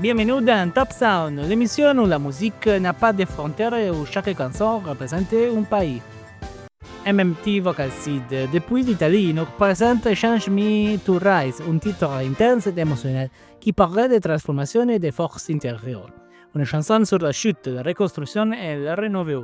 bienvenue dans Top Sound, l'émission où la musique n'a pas de frontières et où chaque chanson représente un pays. MMT Vocal Seed, depuis l'Italie, nous présente Change Me to Rise, un titre intense et émotionnel qui parle de transformation et de force intérieure. Une chanson sur la chute, la reconstruction et le renouveau.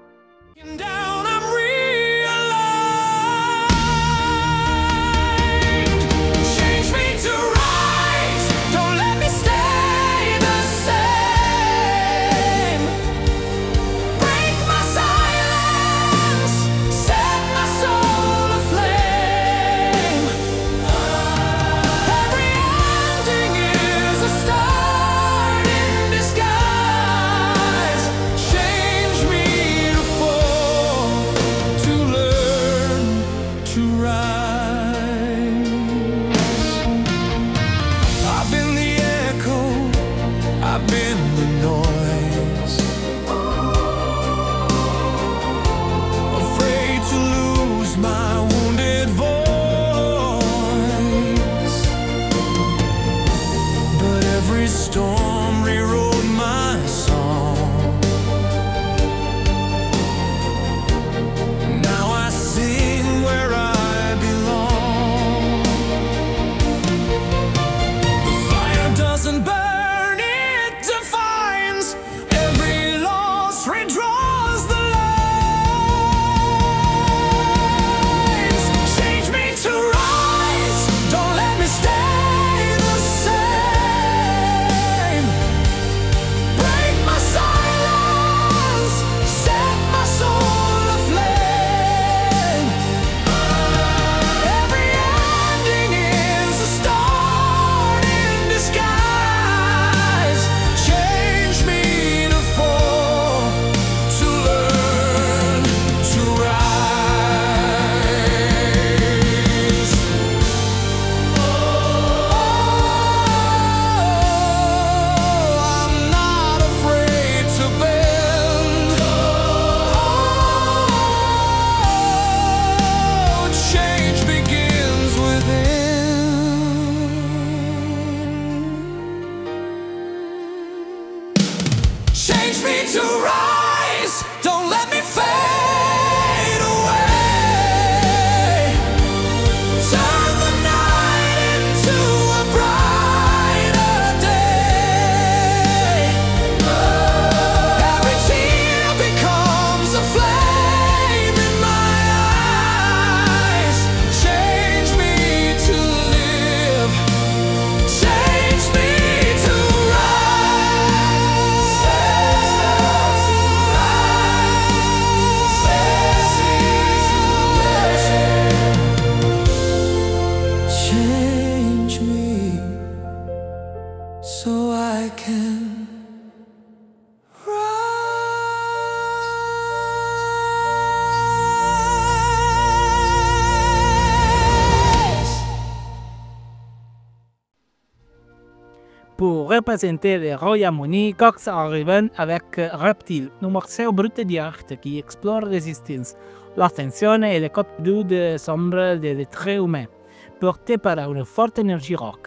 Pour représenter le Royaume-Uni, Cox arrive avec Reptile, un morceau brut d'art qui explore la résistance, la tension et le côté sombre des traits humains, porté par une forte énergie rock.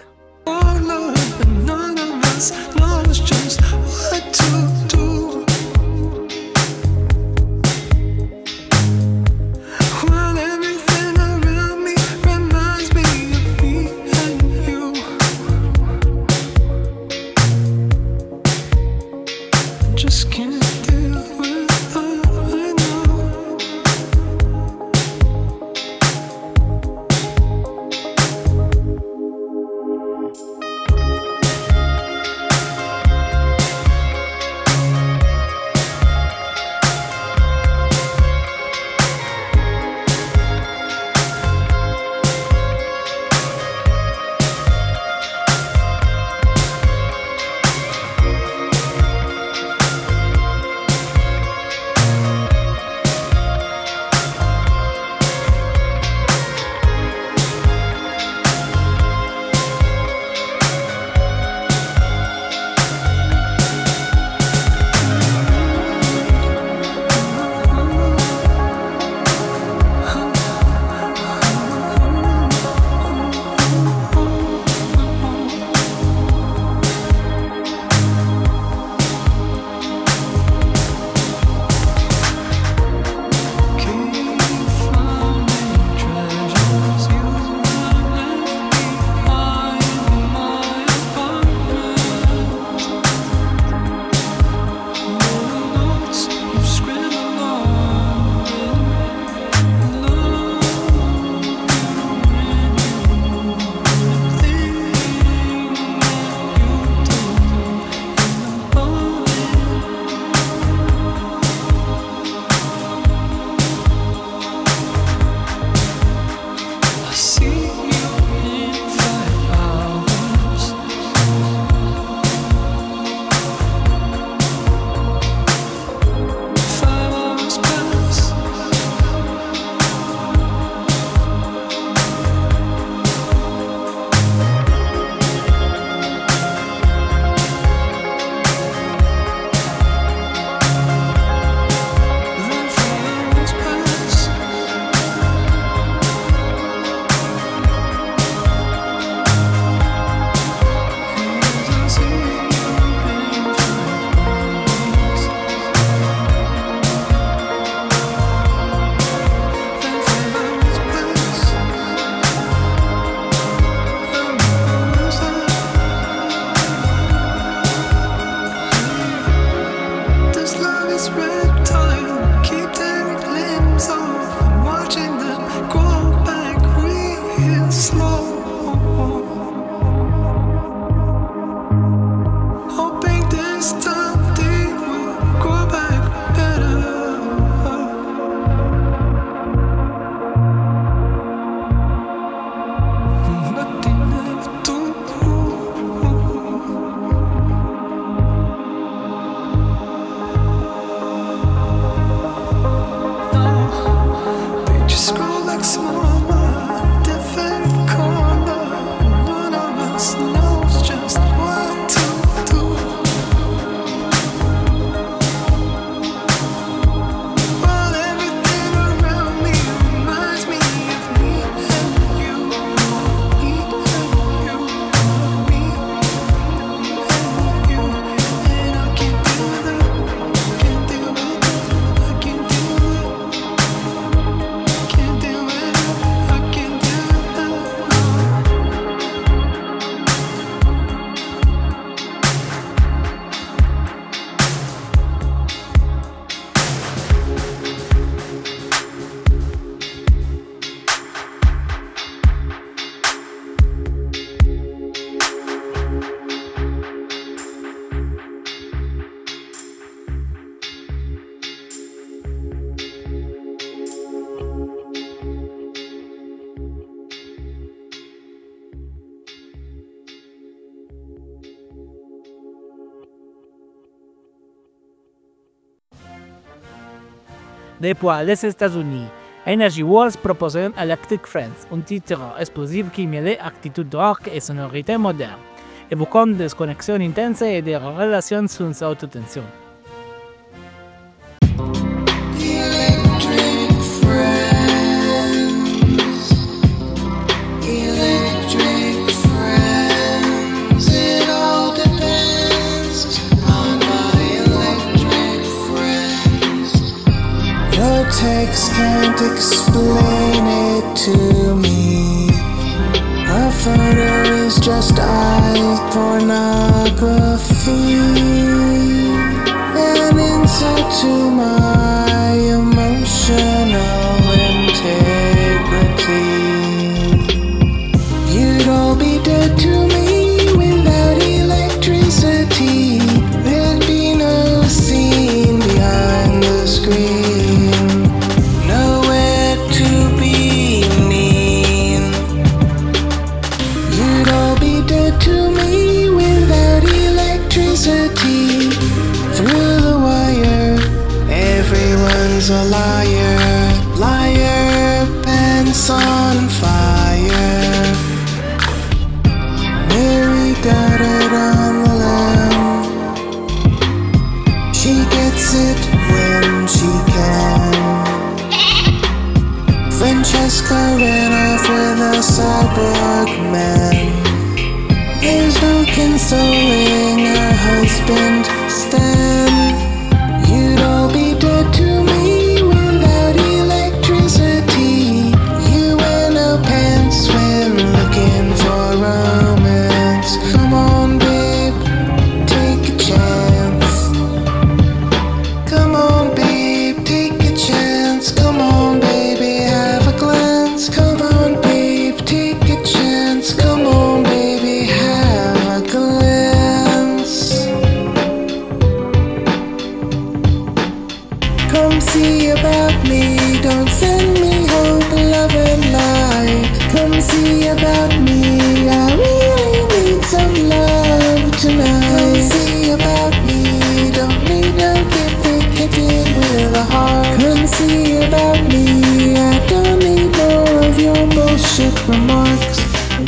Después, los Estados Unidos, Energy Wars propose Electric Friends, un titre explosif qui mêle actitud rock et sonorité moderne, évoquant des connexions intenses et des relations sans haute tension. Text can't explain it to me. A photo is just eye pornography, an insult to my emotional integrity. You'd all be dead to me without electricity. There'd be no scene behind the screen. Through the wire, everyone's a liar, liar, pants on fire. Mary got it on the lamb. She gets it when she can. Francesca ran off with a cyborg man. There's no consoling her husband, Stan. You'd all be dead to me without electricity. You wear no pants when looking for romance. Come on, babe, take a chance. Come on, babe, take a chance. Come on, baby, have a glance. Come on, babe, take a chance. Come on, baby, have a glance. Come see about me, don't send me hope, love and light. Come see about me, I really need some love tonight. Come see about me, don't need no gift, kick it with a heart. Come see about me, I don't need more of your bullshit remarks.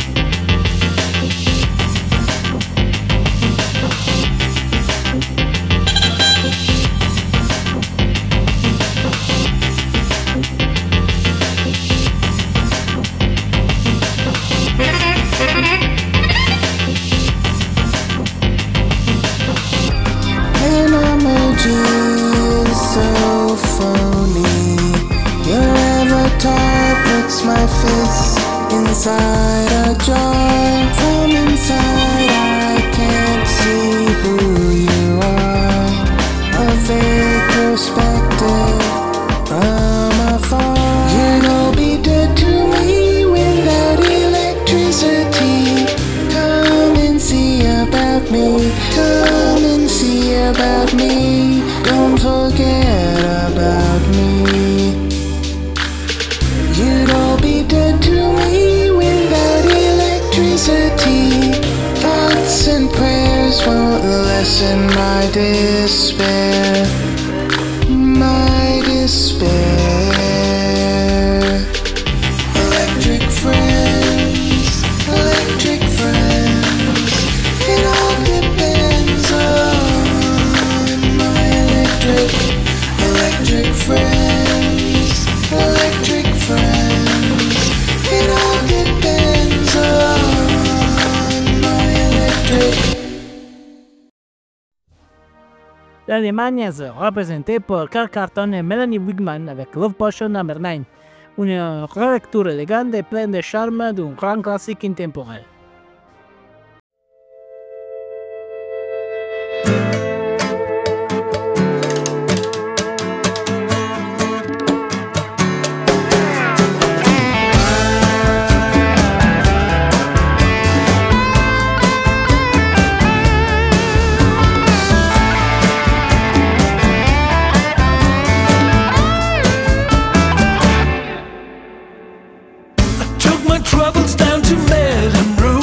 An emoji is so phony. Your avatar puts my fist inside a jar. From inside I can't see who you are. A vague perspective from afar. You'd all be dead to me without electricity. Come and see about me. Come and see about me. Don't forget about me. You'd all be dead to me without electricity. Thoughts and prayers won't lessen my despair. My despair. Electric friends, electric friends. It all depends on my electric friends, electric friends. It all depends on my electric. L'Allemagne est représentée par Carl Carlton et Melanie Wigman avec Love Potion No. 9, une relecture élégante et pleine de charme d'un grand classique intemporel. Took my troubles down to Madame Rose.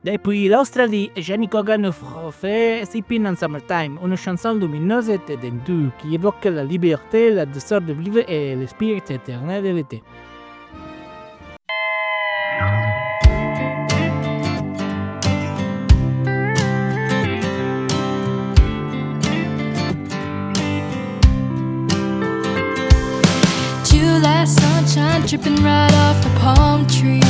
Depuis l'Australie, Jenny Cogan nous fait Sipping on Summertime, une chanson lumineuse et détendue qui évoque la liberté, la douceur de vivre et l'esprit éternel de l'été. July sunshine dripping right off the palm trees.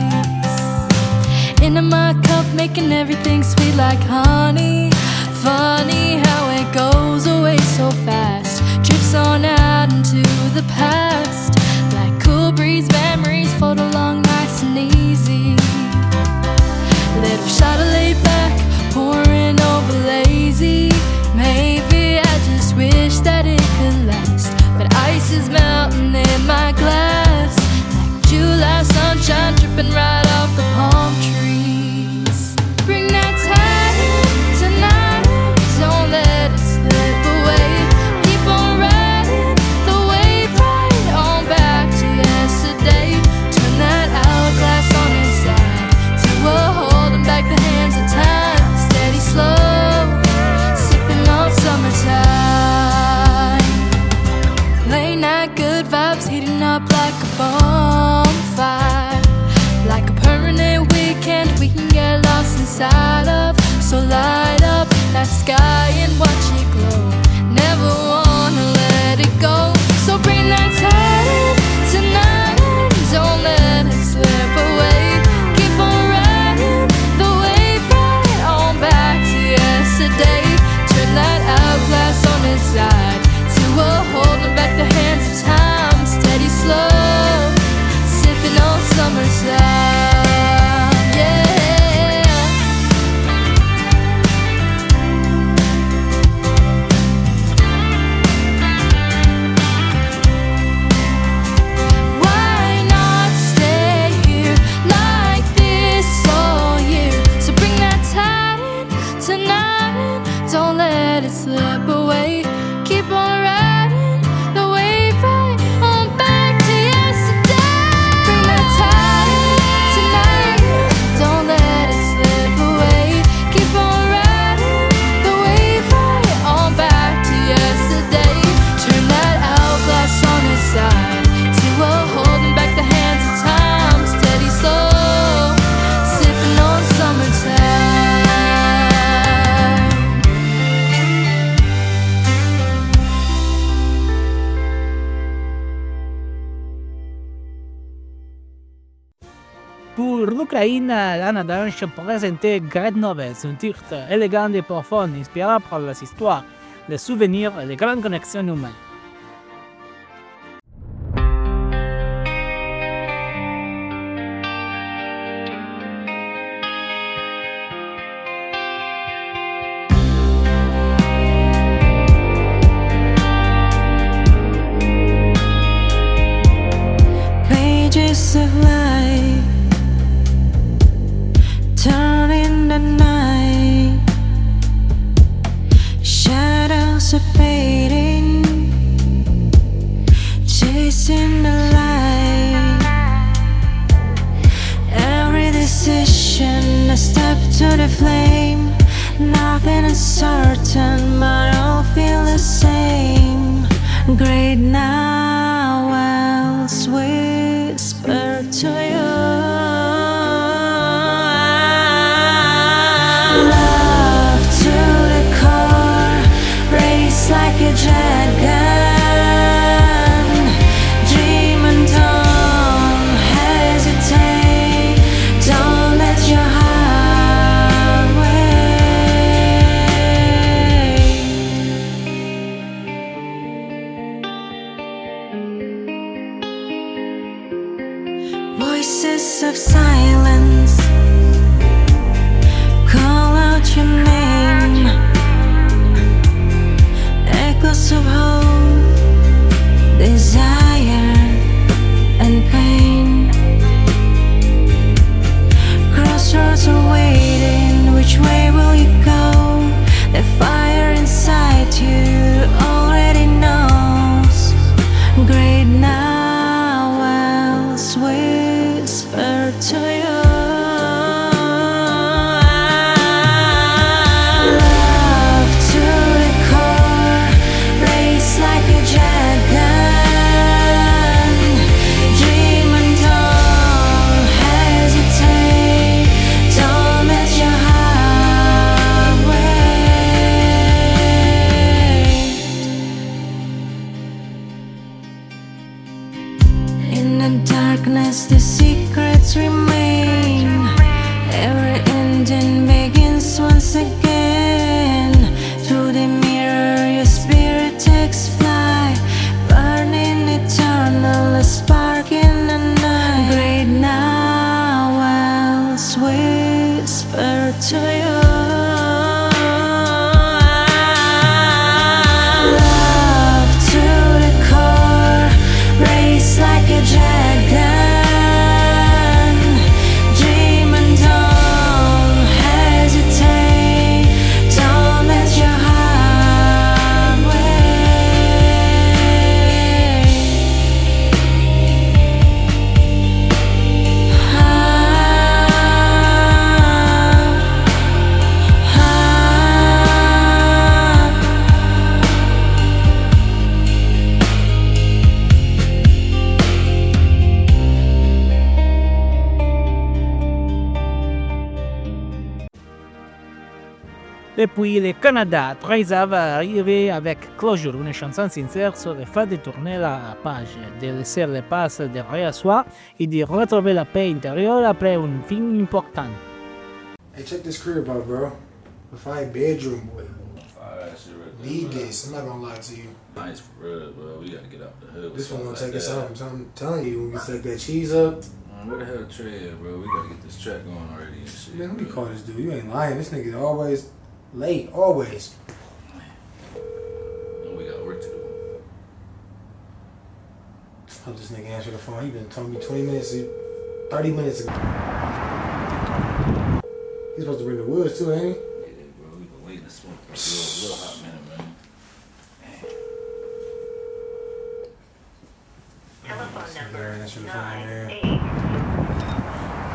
Into my cup, making everything sweet like honey. Funny how it goes away so fast. Drifts on out into the past. Like cool breeze memories float along nice and easy. Little shot of laid back, pouring over lazy. Maybe I just wish that it could last. But ice is melting in my glass. Like July sunshine dripping right off the palm trees. Bring that tide in tonight. Don't let it slip away. Keep on riding the wave right on back to yesterday. Turn that hourglass on its side to a holding back the hands of time. Steady, slow, sipping on summertime. Late night, good vibes heating up like a bonfire. Like a permanent weekend we can get lost inside of. So light up that sky and watch it glow. Never wanna let it go. So bring that tide in tonight and don't let it slip away. Keep on riding the wave right on back to yesterday. Turn that hourglass on its side to a holding back the hands of time. Steady, slow, sipping on summertime. Yeah. Why not stay here like this all year? So bring that tide in tonight and don't let it slip away. Keep on riding the wave right on back to yesterday. Bring that tide in tonight, don't let it slip away. Keep on riding the wave right on back to yesterday. Turn that hourglass on its side to a holding back the hands of time. Steady, slow, sipping on summertime. Pour l'Ukraine, Lana Danch présentait Great Novels, un titre élégant et profond, inspiré par les histoires, les souvenirs et les grandes connexions humaines. Pages of life turning the night. Shadows are fading, chasing the light. Every decision, a step to the flame. Nothing is certain, but all feel the same. Great novels whisper to you. Love to the core, race like a dragon. Dream and don't hesitate. Don't let your heart wait. Voices of silence call out your name. Echoes of hope, desire and pain. Crossroads are waiting. Which way will you go? The fire inside you already knows. Great novels whisper to you. unless the secrets remain. Every ending begins once again. Through the mirror your spirit takes flight, burning eternal, a spark in the night. Great now wells whisper to you. Like a dragon, dream and don't hesitate. Don't let your heart wait. Depuis le Canada, Treza va arriver avec Closure, une chanson sincère sur le fait de tourner la page, de laisser le passé derrière soi et de retrouver la paix intérieure après une fin importante. Hey, check this crib out, bro. The 5-bedroom, boy. That shit right there, Need bro. this. I'm not gonna lie to you. Nice for real, bro. We gotta get out the hood. This one gonna like take us that. out. I'm telling you, when we take that cheese up. Where the hell Trey at, bro? We gotta get this track going already and shit. Man, let me call this dude. You ain't lying. This nigga always late. Always. And we got work to do. I hope this nigga answer the phone. He been telling me 20 minutes, 30 minutes ago. He's supposed to bring the woods too, ain't he? Yeah, bro. We been waiting to smoke for a little hot minute, man. Telephone number Answer the phone, man. 98.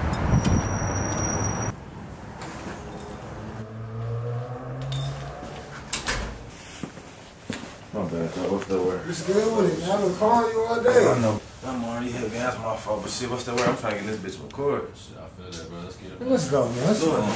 My bad, dog. What's the word? What's good with it, man? I've been calling you all day. I know. I'm already heavy. That's my fault. But shit, what's the word? I'm trying to get this bitch recorded. Shit, I feel that, bro. Let's get it. Man, let's go, man. Let's go.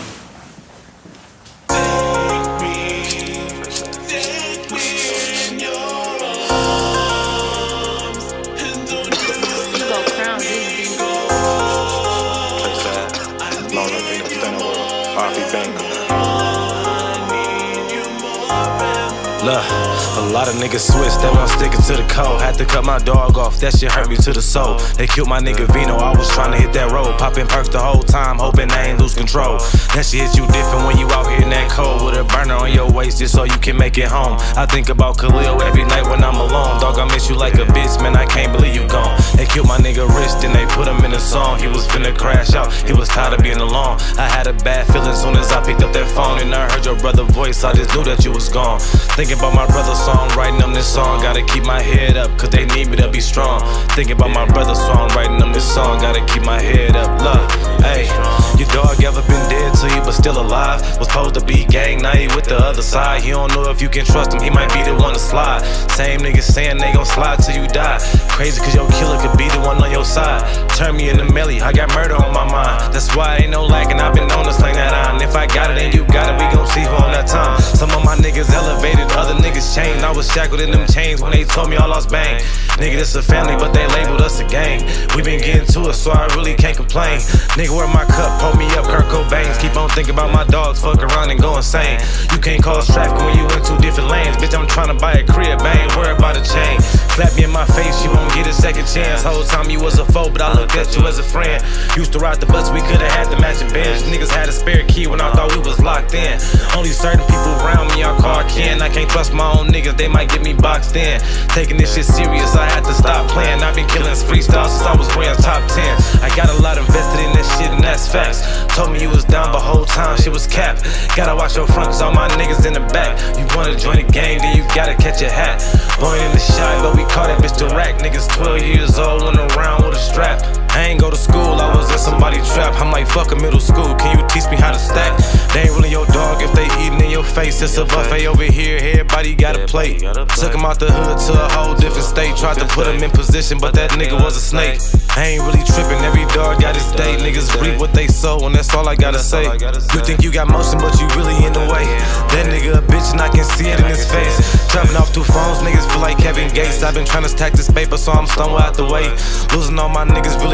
Look, a lot of niggas switch, they won't stick it to the code. Had to cut my dog off, that shit hurt me to the soul. They killed my nigga Vino, I was trying to hit that road. Popping perks the whole time, hoping I ain't lose control. That shit hit you different when you out here in that cold. With a burner on your waist just so you can make it home. I think about Khalil every night when I'm alone. Dog, I miss you like a bitch, man, I can't believe you gone. They killed my nigga wrist, then they put him in a song. He was finna crash out, he was tired of being alone. I had a bad feeling soon as I picked up that phone. And I heard your brother's voice, I just knew that you was gone. Thinking about my brother's song, writing them this song. Gotta keep my head up, cause they need me to be strong. Thinking about my brother's song, writing them this song. Gotta keep my head up, look, hey. Your dog ever been dead to you but still alive? Was supposed to be gang, now he with the other side. You don't know if you can trust him, he might be the one to slide. Same niggas saying they gon' slide till you die. Crazy cause your killer could be the one on your side. Turn me into Melly, I got murder on my mind. That's why ain't no lacking, I've been known to sling that iron. If I got it and you got it, we gon' see who on that time. Some of my niggas elevated, other niggas changed. I was shackled in them chains when they told me I lost bang. Nigga, this a family, but they labeled us a gang. We been getting to it, so I really can't complain. Nigga, where my cup, hold me up, Kurt Cobain. Keep on thinking about my dogs, fuck around and go insane. You can't cause traffic when you in two different lanes. Bitch, I'm tryna buy a crib, I ain't worried about a chain. Slap me in my face, you won't get a second chance. Whole time you was a foe, but I looked at you as a friend. Used to ride the bus, we could've had the matching bench. Niggas had a spare key when I thought we was locked in. Only certain people around me I call kin. I can't trust my own niggas, they might get me boxed in. Taking this shit serious, I had to stop playing. I've been killing freestyle since I was wearing top 10. I got a lot invested in this shit and that's facts. Told me you was down, but whole time shit was capped. Gotta watch your front, cause all my niggas in the back. You wanna join the game, then you gotta catch a hat. Born in the shot, but we caught that bitch to rack. Niggas 12 years old, went around with a strap. I ain't go to school, I was in somebody's trap. I'm like, fuck a middle school, can you teach me how to stack? They ain't really your dog if they eating in your face. It's a buffet over here, everybody got a plate. Took him out the hood to a whole different state. Tried to put him in position, but that nigga was a snake. I ain't really tripping, every dog got his day. Niggas reap what they sow, and that's all I gotta say. You think you got motion, but you really in the way. That nigga a bitch, and I can see it in his face. Trapping off 2 phones, niggas feel like Kevin Gates. I've been trying to stack this paper, so I'm somewhere out the way. Losing all my niggas really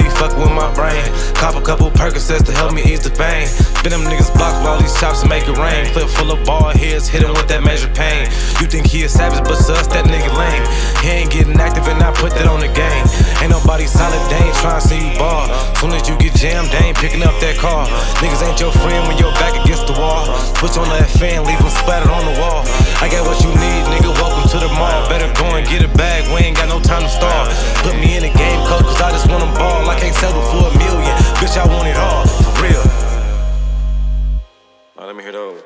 be fucking with my brain. Cop a couple Percocets to help me ease the pain. Spin them niggas blocks with all these chops to make it rain. Clip full of ball heads, hit him with that measure pain. You think he a savage, but to us, that nigga lame. He ain't getting active and I put that on the game. Ain't nobody solid, they ain't tryna see you ball. Soon as you get jammed, they ain't picking up that car. Niggas ain't your friend when you're back against the wall. Switch on that fan, leave them splattered on the wall. I got what you need, nigga, welcome to the mall. Better go and get a bag, we ain't got no time to stall. Put me in the game, coach, cause I just want them ball. I can't settle for $1 million, bitch, I want it all, for real. Let me hear those.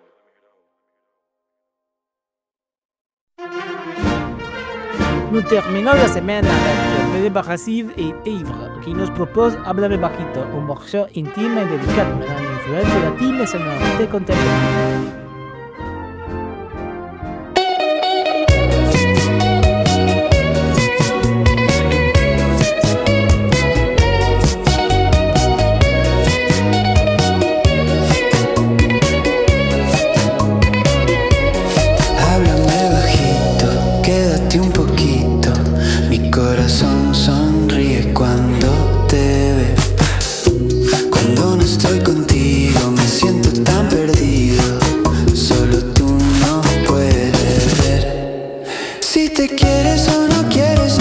Nous terminons la semaine avec Bébé Barrassive et Ivre, qui nous propose Háblame Bajito, un morceau intime et délicat mêlant l'influence latine et sonorité contemporaine. Háblame bajito, quédate un poquito. Mi corazón sonríe cuando te ve. Cuando no estoy contigo me siento tan perdido. Solo tú no puedes ver. Si te quieres o no quieres